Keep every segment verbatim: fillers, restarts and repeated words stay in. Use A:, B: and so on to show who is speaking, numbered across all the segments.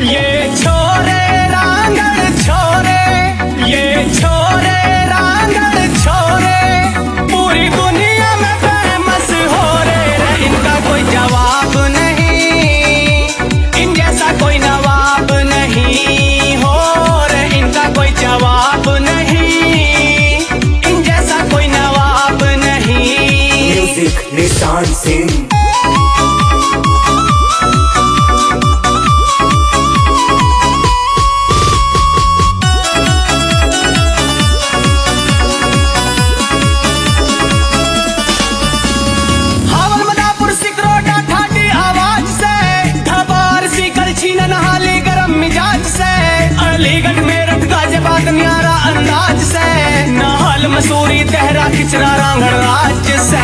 A: ये छोरे रांगड़ छोरे, ये छोरे रांगड़ छोरे, पूरी दुनिया में फेमस हो रहे। इनका कोई जवाब नहीं, इन जैसा कोई नवाब नहीं हो रहे। इनका कोई जवाब नहीं, इन जैसा कोई नवाब नहीं।
B: म्यूजिक निशान सिंह। अलीगढ़ मेरठ गाजियाबाद न्यारा अंदाज से, नाहल मसूरी तेहरा खिचरा रांगड़ राज्य से,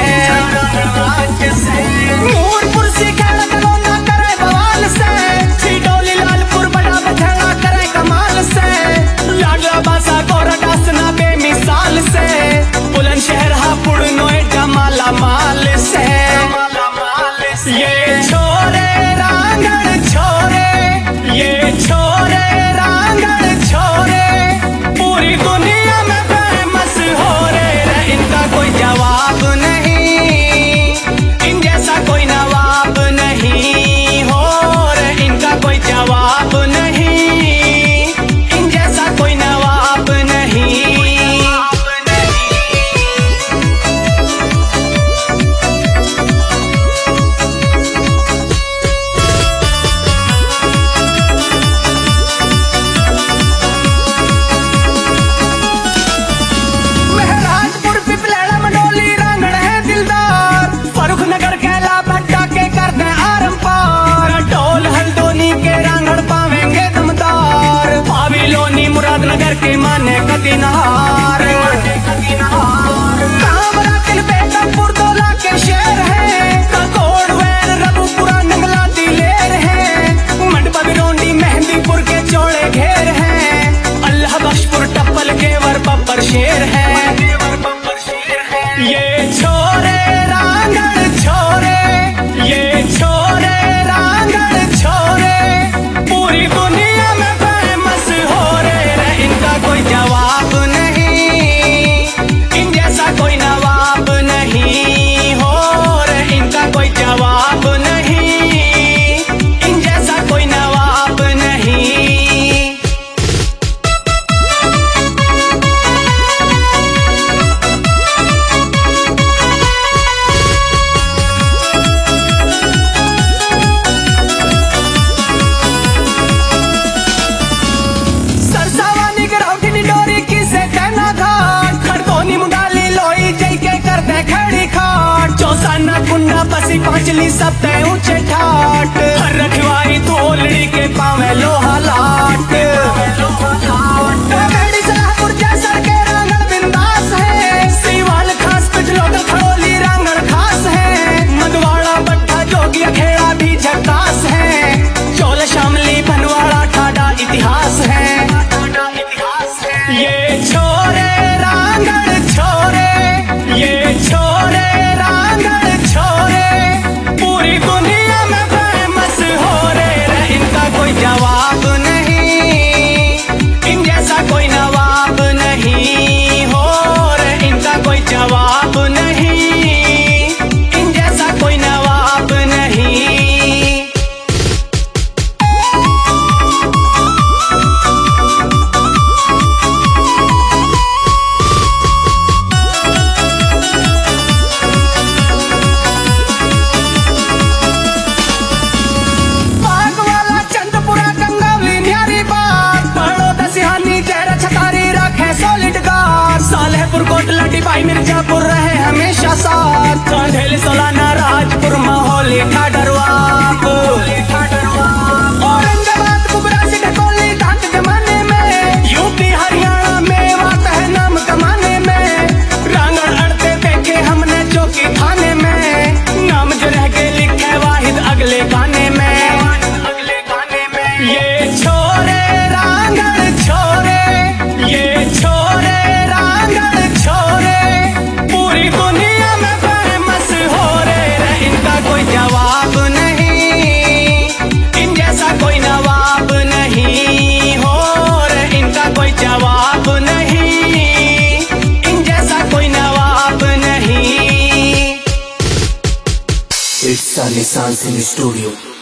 B: नूरपुर सीखेड़ा कलौना करे बवाल से, सीडोली लालपुर बड़ा बछड़ा करे कमाल से, लाडला बासा गोरा डासना बेमिसाल से, बुलंदशहर हापुड़ नोएडा माला माल से। ये छोरे रांगड़ छोरे, ये छोरे छोरे, पूरी दुनिया में फेमस हो रहे। इनका कोई जवाब नहीं, इन जैसा कोई नवाब नहीं हो रहे। इनका कोई जवाब नहीं, इन जैसा कोई नवाब नहीं। मुरादनगर के माने कदीनहार, कामरा किल बेगमपुर दौला के शेर है, काकोड़ वैन रघुपुरा नंगला दिलेर है, मंडपा बिरोंडी मेहंदीपुर के चौड़े घेर है, अल्लाह बख्शपुर टप्पल के वर बब्बर शेर है। ये छोरे रांगड़ छोरे, ये छोरे रांगड़ छोरे, पूरी दुनिया में फेमस हो रहे। इनका कोई जवाब नहीं, इन जैसा कोई नवाब नहीं हो रहे। इनका कोई जवाब नहीं, इन जैसा कोई नवाब नहीं। चौसाना कुंडा पसी पांचली सब तय ऊंचे ठाट, हर रखवारी थोलड़ी के पावे लोहा लाट। बेड़ी सलाहपुर जैसर के रांगड़ बिंदास है, सीवाल खास पिछलोटल खड़ोली रांगड़ खास है, मधवाड़ा बट्टा जोगिया खेड़ा भी झकास है, चोल शामली बनवाड़ा ठाडा इतिहास है। ये छोरे रांगड़ छोरे, ये छोरे रांगड़ छोरे, पूरी दुनिया में फेमस हो रहे। इनका कोई जवाब नहीं, इन जैसा कोई नवाब नहीं हो रहे। इनका कोई जवाब नहीं, इन जैसा कोई नवाब नहीं। सालेहपुर कोटला डिबाई मिर्जापुर रहे हमेशा साथ, कांधेली सोलाना राजपुर माहौली ठाडरवा, औरंगाबाद कुबरा से ढकोली ढाक जमाने में, यूपी हरियाणा में वात है नाम कमाने में, रांगड़ अड़ते देखे हमने चौकी थाने में, नाम जो रह गए लिखे वाहिद अगले गाने में। ये छोरे रांगड़ छोरे, ये छोरे रांगड़ छोरे, पूरी दुनिया में फेमस हो रहे। इनका कोई जवाब नहीं,
C: निशान सिंह स्टूडियो।